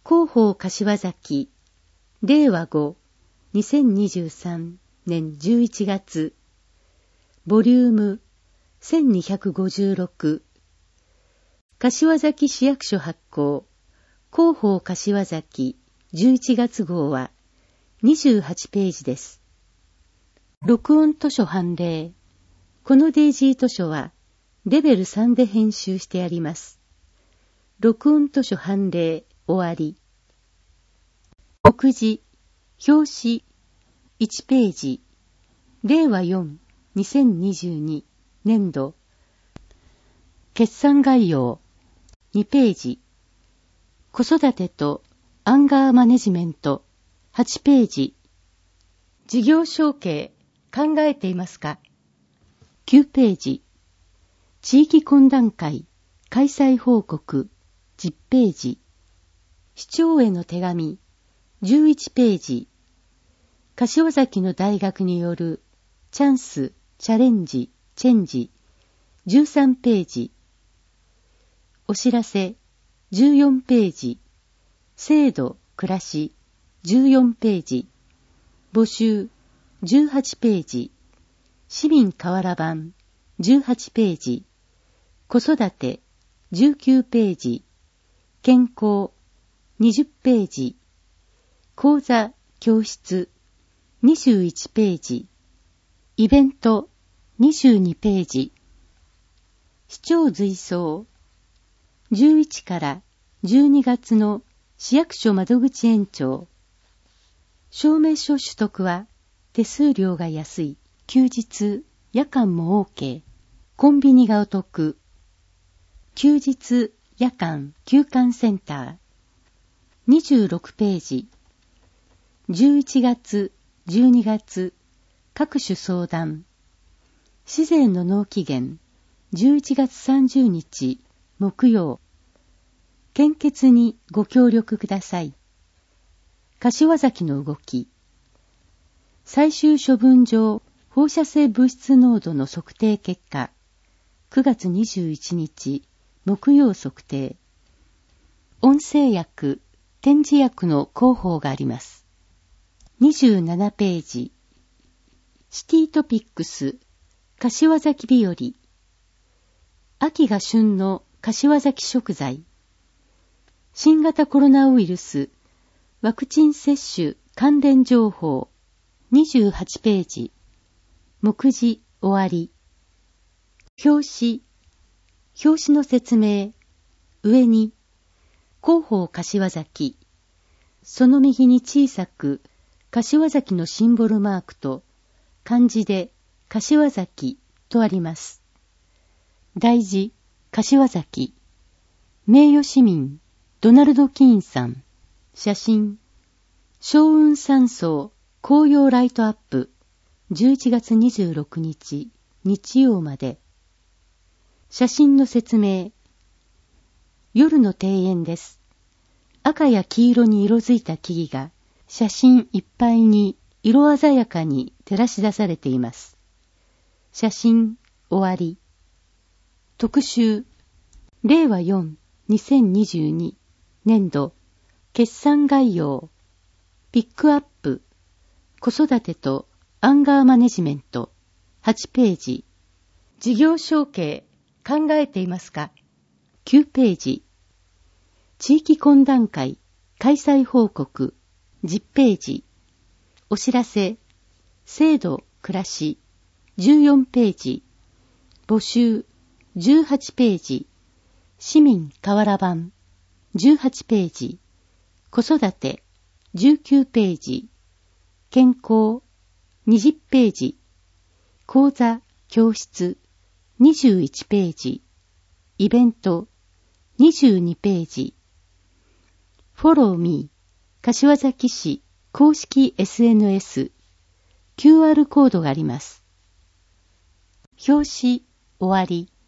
広報柏崎、令和5、2023年11月、ボリューム1256、柏崎市役所発行、広報柏崎11月号は28ページです。録音図書判例。このデイジー図書はレベル3で編集してあります。録音図書判例終わり。目次、表紙、1ページ、令和4、2022年度、決算概要、2ページ、子育てとアンガーマネジメント、8ページ、事業承継、考えていますか？ 9 ページ、地域懇談会、開催報告、10ページ、市長への手紙、11ページ、柏崎の大学によるチャンス、チャレンジ、チェンジ、13ページ、お知らせ、14ページ、制度、暮らし、14ページ、募集、18ページ、市民河原版、18ページ、子育て、19ページ、健康、20ページ、講座、教室、21ページ、イベント、22ページ、市長随走、11から12月の市役所窓口延長、証明書取得は手数料が安い、休日、夜間も OK、コンビニがお得、休日、夜間、休館センター、26ページ、11月、12月、各種相談、市税の納期限、11月30日、木曜、献血にご協力ください。柏崎の動き、最終処分場放射性物質濃度の測定結果、9月21日、木曜測定。音声薬、点字薬の広報があります。27ページ。シティトピックス、柏崎日和。秋が旬の柏崎食材。新型コロナウイルス、ワクチン接種関連情報。28ページ。目次終わり。表紙の説明。上に、広報柏崎。その右に小さく、柏崎のシンボルマークと、漢字で柏崎とあります。題字、柏崎。名誉市民、ドナルド・キーンさん。写真。松雲山荘紅葉ライトアップ。11月26日、日曜まで。写真の説明。夜の庭園です。赤や黄色に色づいた木々が、写真いっぱいに色鮮やかに照らし出されています。写真終わり。特集、令和4、2022年度、決算概要、ピックアップ、子育てとアンガーマネジメント、8ページ、事業承継、考えていますか？ 9 ページ、地域懇談会、開催報告、10ページ、お知らせ、制度、暮らし、14ページ、募集、18ページ、市民河原版、18ページ、子育て、19ページ、健康、20ページ、講座、教室、21ページ、イベント、22ページ、フォローミー、柏崎市公式 SNS、QR コードがあります。表紙、終わり。